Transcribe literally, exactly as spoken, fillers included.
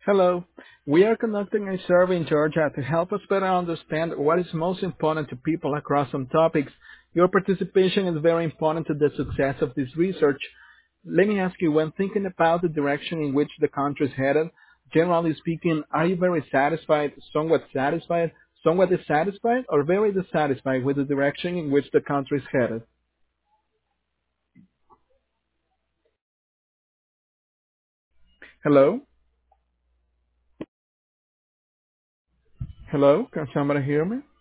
Hello. We are conducting a survey in Georgia to help us better understand what is most important to people across some topics. Your participation is very important to the success of this research. Let me ask you, when thinking about the direction in which the country is headed, generally speaking, are you very satisfied, somewhat satisfied, somewhat dissatisfied, or very dissatisfied with the direction in which the country is headed? Hello? Hello? Can somebody hear me?